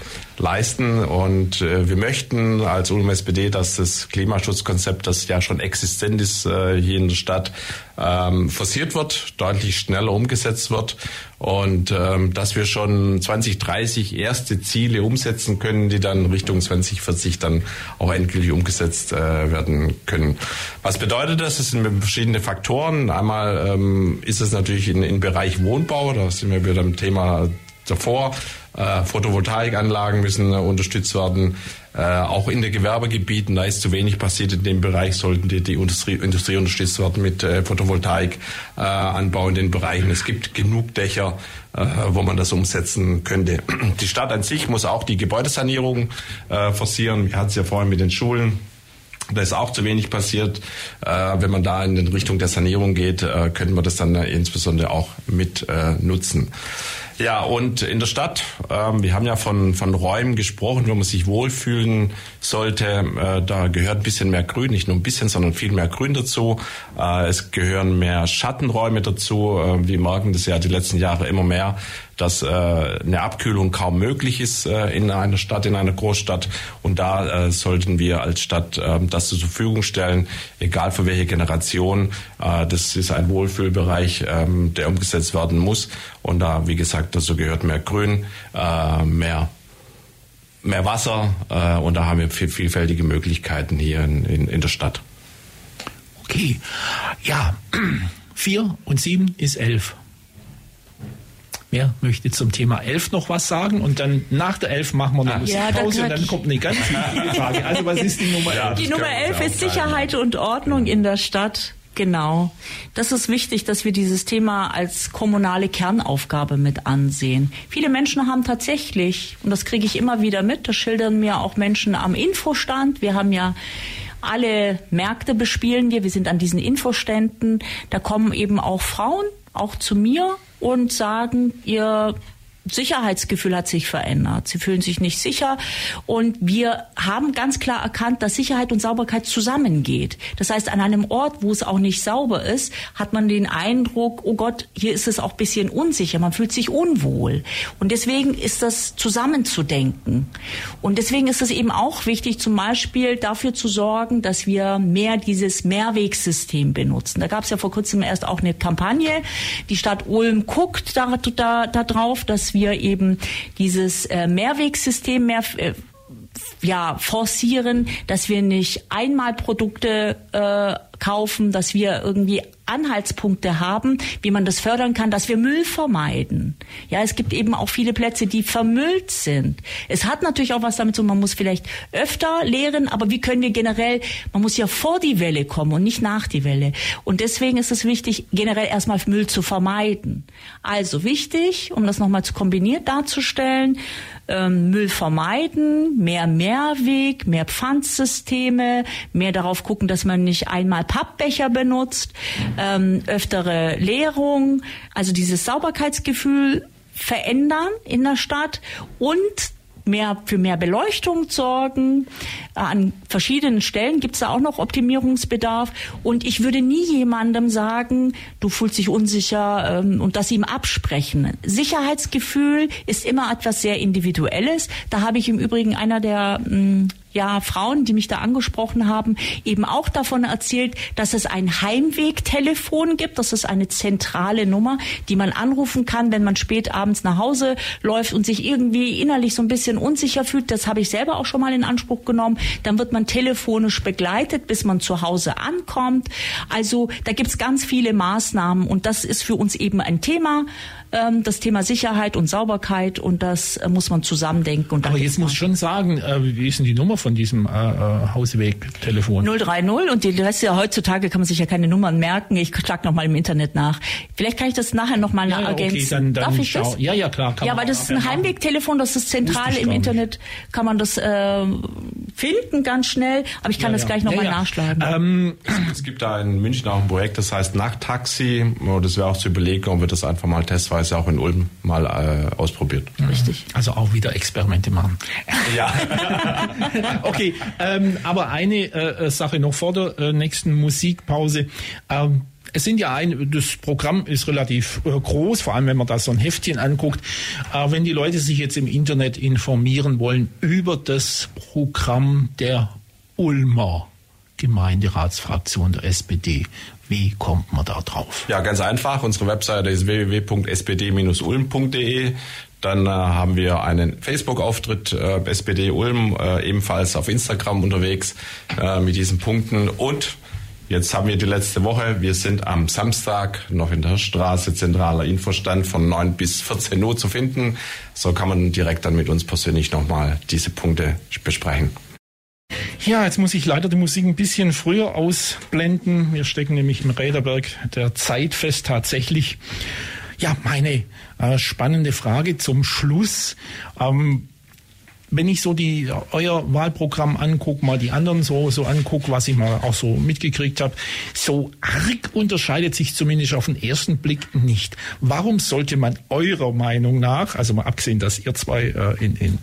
leisten. Und wir möchten als Ulm S P D, dass das Klimaschutzkonzept, das ja schon existent ist hier in der Stadt, forciert wird, deutlich schneller umgesetzt wird. Und ähm, dass wir schon zwanzig dreißig erste Ziele umsetzen können, die dann Richtung zwanzig vierzig dann auch endgültig umgesetzt äh, werden können. Was bedeutet das? Es sind verschiedene Faktoren. Einmal ähm, ist es natürlich in, in Bereich Wohnbau, da sind wir wieder am Thema davor. Äh, Photovoltaikanlagen müssen äh, unterstützt werden. Äh, auch in den Gewerbegebieten, da ist zu wenig passiert in dem Bereich, sollten die, die Industrie, Industrie unterstützt werden mit äh, Photovoltaikanbau äh, in den Bereichen. Es gibt genug Dächer, äh, wo man das umsetzen könnte. Die Stadt an sich muss auch die Gebäudesanierung äh, forcieren. Wir hatten es ja vorhin mit den Schulen. Da ist auch zu wenig passiert. Äh, wenn man da in Richtung der Sanierung geht, äh, könnte man das dann äh, insbesondere auch mit äh, nutzen. Ja, und in der Stadt, ähm, wir haben ja von von Räumen gesprochen, wo man sich wohlfühlen sollte. Äh, da gehört ein bisschen mehr Grün, nicht nur ein bisschen, sondern viel mehr Grün dazu. Äh, es gehören mehr Schattenräume dazu. Äh, wir merken das ja die letzten Jahre immer mehr, dass äh, eine Abkühlung kaum möglich ist äh, in einer Stadt, in einer Großstadt. Und da äh, sollten wir als Stadt äh, das zur Verfügung stellen, egal für welche Generation. Äh, das ist ein Wohlfühlbereich, äh, der umgesetzt werden muss. Und da, wie gesagt, dazu gehört mehr Grün, äh, mehr mehr Wasser, äh, und da haben wir viel, vielfältige Möglichkeiten hier in, in, in der Stadt. Okay, ja, vier und sieben ist elf. Wer möchte zum Thema elf noch was sagen? Und dann nach der elf machen wir noch eine ja, Pause und dann kommt eine ganz wichtige Frage. Also was ist die Nummer elf? Die Nummer elf ist Sicherheit und Ordnung in der Stadt. Genau. Das ist wichtig, dass wir dieses Thema als kommunale Kernaufgabe mit ansehen. Viele Menschen haben tatsächlich, und das kriege ich immer wieder mit, das schildern mir auch Menschen am Infostand. Wir haben ja alle Märkte bespielen wir, wir sind an diesen Infoständen. Da kommen eben auch Frauen, auch zu mir, und sagen, ihr Sicherheitsgefühl hat sich verändert. Sie fühlen sich nicht sicher, und wir haben ganz klar erkannt, dass Sicherheit und Sauberkeit zusammengeht. Das heißt, an einem Ort, wo es auch nicht sauber ist, hat man den Eindruck, oh Gott, hier ist es auch ein bisschen unsicher, man fühlt sich unwohl. Und deswegen ist das zusammenzudenken. Und deswegen ist es eben auch wichtig, zum Beispiel dafür zu sorgen, dass wir mehr dieses Mehrwegsystem benutzen. Da gab es ja vor kurzem erst auch eine Kampagne. Die Stadt Ulm guckt da, da, da drauf, dass wir wir eben dieses äh, Mehrwegsystem mehr äh, ja, forcieren, dass wir nicht einmal Produkte äh, kaufen, dass wir irgendwie Anhaltspunkte haben, wie man das fördern kann, dass wir Müll vermeiden. Ja, es gibt eben auch viele Plätze, die vermüllt sind. Es hat natürlich auch was damit zu tun, man muss vielleicht öfter leeren, aber wie können wir generell, man muss ja vor die Welle kommen und nicht nach die Welle. Und deswegen ist es wichtig, generell erstmal Müll zu vermeiden. Also wichtig, um das nochmal zu kombiniert darzustellen, ähm, Müll vermeiden, mehr Mehrweg, mehr Pfandsysteme, mehr darauf gucken, dass man nicht einmal Pappbecher benutzt, ähm, öftere Leerung, also dieses Sauberkeitsgefühl verändern in der Stadt und mehr für mehr Beleuchtung sorgen. An verschiedenen Stellen gibt es da auch noch Optimierungsbedarf. Und ich würde nie jemandem sagen, du fühlst dich unsicher ähm, und das ihm absprechen. Sicherheitsgefühl ist immer etwas sehr Individuelles. Da habe ich im Übrigen einer der mh, ja, Frauen, die mich da angesprochen haben, eben auch davon erzählt, dass es ein Heimwegtelefon gibt. Das ist eine zentrale Nummer, die man anrufen kann, wenn man spät abends nach Hause läuft und sich irgendwie innerlich so ein bisschen unsicher fühlt. Das habe ich selber auch schon mal in Anspruch genommen. Dann wird man telefonisch begleitet, bis man zu Hause ankommt. Also da gibt es ganz viele Maßnahmen und das ist für uns eben ein Thema. Das Thema Sicherheit und Sauberkeit und das muss man zusammendenken. Und aber jetzt muss ich schon sagen, wie ist denn die Nummer von diesem äh, Hausweg-Telefon? null drei null und die Rest ja heutzutage kann man sich ja keine Nummern merken. Ich schlag noch mal im Internet nach. Vielleicht kann ich das nachher noch mal ja, ergänzen. Okay, dann, dann Darf ich schau. das? Ja, ja, klar. Kann ja, weil das ist ein Heimwegtelefon, das ist zentral im Internet, kann man das äh, finden ganz schnell. Aber ich kann ja, das ja. gleich noch ja, mal ja. nachschlagen. Ähm, es gibt da in München auch ein Projekt, das heißt Nackttaxi. Das wäre auch zu überlegen, ob wir das einfach mal testweise auch in Ulm mal äh, ausprobiert. Richtig. Also auch wieder Experimente machen. Ja. Okay, ähm, aber eine äh, Sache noch vor der äh, nächsten Musikpause. Ähm, Es sind ja ein, das Programm ist relativ äh, groß, vor allem wenn man da so ein Heftchen anguckt. Äh, wenn die Leute sich jetzt im Internet informieren wollen über das Programm der Ulmer Gemeinderatsfraktion der S P D, wie kommt man da drauf? Ja, ganz einfach. Unsere Webseite ist w w w punkt s p d dash ulm punkt d e. Dann äh, haben wir einen Facebook-Auftritt, äh, S P D Ulm, äh, ebenfalls auf Instagram unterwegs äh, mit diesen Punkten. Und jetzt haben wir die letzte Woche, wir sind am Samstag noch in der Straße, zentraler Infostand von neun bis vierzehn Uhr zu finden. So kann man direkt dann mit uns persönlich nochmal diese Punkte besprechen. Ja, jetzt muss ich leider die Musik ein bisschen früher ausblenden. Wir stecken nämlich im Räderberg der Zeit fest tatsächlich. Ja, meine äh, spannende Frage zum Schluss. Ähm, wenn ich so die euer Wahlprogramm angucke, mal die anderen so so angucke, was ich mal auch so mitgekriegt habe, so arg unterscheidet sich zumindest auf den ersten Blick nicht. Warum sollte man eurer Meinung nach, also mal abgesehen, dass ihr zwei äh, in, in,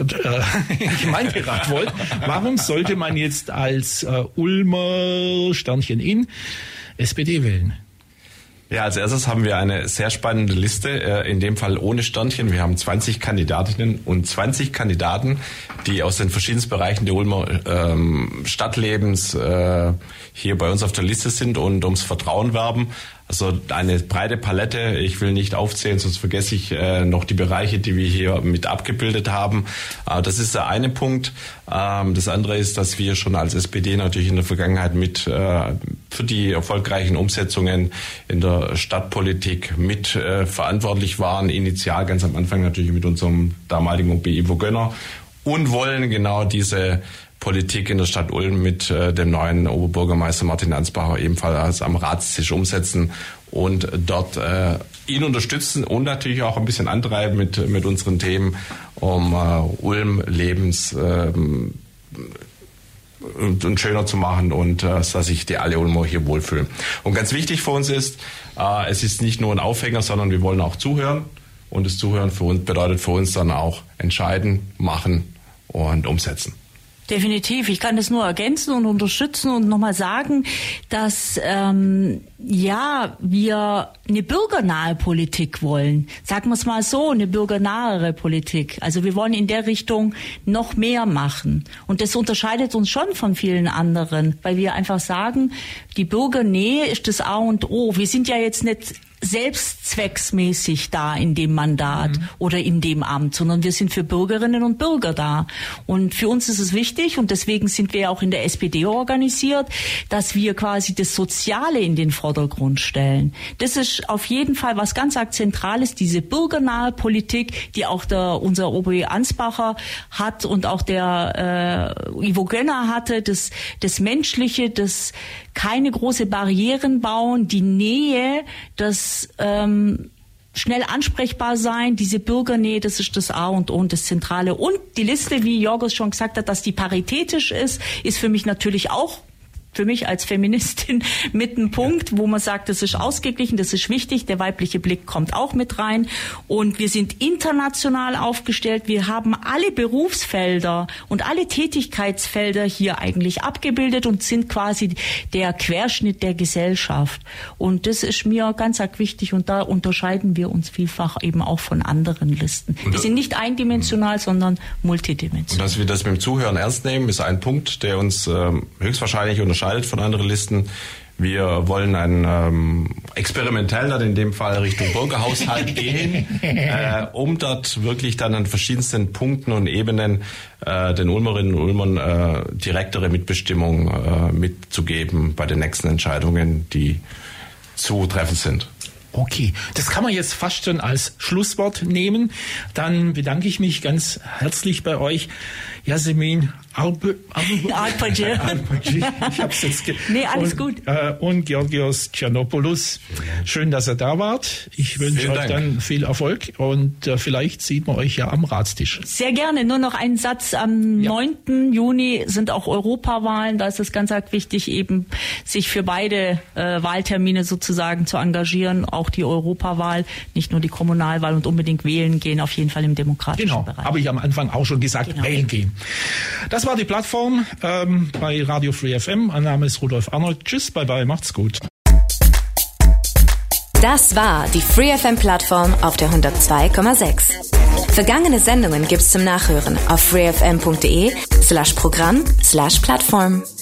äh, in Gemeinderat wollt, warum sollte man jetzt als äh, Ulmer Sternchen in S P D wählen? Ja, als erstes haben wir eine sehr spannende Liste, in dem Fall ohne Sternchen. Wir haben zwanzig Kandidatinnen und zwanzig Kandidaten, die aus den verschiedensten Bereichen der Ulmer ähm, Stadtlebens äh, hier bei uns auf der Liste sind und ums Vertrauen werben. Also eine breite Palette. Ich will nicht aufzählen, sonst vergesse ich äh, noch die Bereiche, die wir hier mit abgebildet haben. Äh, das ist der eine Punkt. Ähm, das andere ist, dass wir schon als S P D natürlich in der Vergangenheit mit äh, für die erfolgreichen Umsetzungen in der Stadtpolitik mit äh, verantwortlich waren. Initial ganz am Anfang natürlich mit unserem damaligen O B Ivo Gönner und wollen genau diese Politik in der Stadt Ulm mit äh, dem neuen Oberbürgermeister Martin Ansbacher ebenfalls am Ratstisch umsetzen und dort äh, ihn unterstützen und natürlich auch ein bisschen antreiben mit mit unseren Themen, um äh, Ulm lebens äh, und, und schöner zu machen und äh, dass sich die alle Ulmer hier wohlfühlen. Und ganz wichtig für uns ist, äh, es ist nicht nur ein Aufhänger, sondern wir wollen auch zuhören und das Zuhören für uns bedeutet für uns dann auch entscheiden, machen und umsetzen. Definitiv. Ich kann das nur ergänzen und unterstützen und nochmal sagen, dass ähm, ja wir eine bürgernahe Politik wollen. Sagen wir es mal so, eine bürgernahere Politik. Also wir wollen in der Richtung noch mehr machen. Und das unterscheidet uns schon von vielen anderen, weil wir einfach sagen, die Bürgernähe ist das A und O. Wir sind ja jetzt nicht selbst zwecksmäßig da in dem Mandat mhm. oder in dem Amt, sondern wir sind für Bürgerinnen und Bürger da. Und für uns ist es wichtig, und deswegen sind wir auch in der S P D organisiert, dass wir quasi das Soziale in den Vordergrund stellen. Das ist auf jeden Fall was ganz Zentrales, diese bürgernahe Politik, die auch der unser O B Ansbacher hat und auch der äh, Ivo Gönner hatte, das, das Menschliche, das keine große Barrieren bauen, die Nähe, das ähm, schnell ansprechbar sein, diese Bürgernähe, das ist das A und O und das Zentrale. Und die Liste, wie Jorgos schon gesagt hat, dass die paritätisch ist, ist für mich natürlich auch für mich als Feministin mit einem Punkt, wo man sagt, das ist ausgeglichen, das ist wichtig, der weibliche Blick kommt auch mit rein und wir sind international aufgestellt, wir haben alle Berufsfelder und alle Tätigkeitsfelder hier eigentlich abgebildet und sind quasi der Querschnitt der Gesellschaft und das ist mir ganz arg wichtig und da unterscheiden wir uns vielfach eben auch von anderen Listen. Wir sind nicht eindimensional, sondern multidimensional. Und dass wir das mit dem Zuhören ernst nehmen, ist ein Punkt, der uns ähm, höchstwahrscheinlich unterscheidet von anderen Listen. Wir wollen ein ähm, experimentell dann in dem Fall Richtung Bürgerhaushalt gehen, äh, um dort wirklich dann an verschiedensten Punkten und Ebenen äh, den Ulmerinnen und Ulmern äh, direktere Mitbestimmung äh, mitzugeben bei den nächsten Entscheidungen, die zu treffen sind. Okay, das kann man jetzt fast schon als Schlusswort nehmen. Dann bedanke ich mich ganz herzlich bei euch, Yasemin Alpagir. Ich hab's jetzt ge- Nee, alles und, gut. Äh, und Georgios Tschernopoulos. Schön, dass ihr da wart. Ich wünsche Vielen euch Dank. dann viel Erfolg und äh, vielleicht sieht man euch ja am Ratstisch. Sehr gerne. Nur noch einen Satz. Am ja. neunten Juni sind auch Europawahlen. Da ist es ganz arg wichtig, eben sich für beide äh, Wahltermine sozusagen zu engagieren. Auch die Europawahl, nicht nur die Kommunalwahl und unbedingt wählen gehen, auf jeden Fall im demokratischen genau, Bereich. Genau, habe ich am Anfang auch schon gesagt, genau. Wählen gehen. Das war die Plattform ähm, bei Radio Free F M. Mein Name ist Rudolf Arnold. Tschüss, bye bye, macht's gut. Das war die Free F M-Plattform auf der hundertzwei Komma sechs. Vergangene Sendungen gibt's zum Nachhören auf freefm.de slash Programm slash Plattform.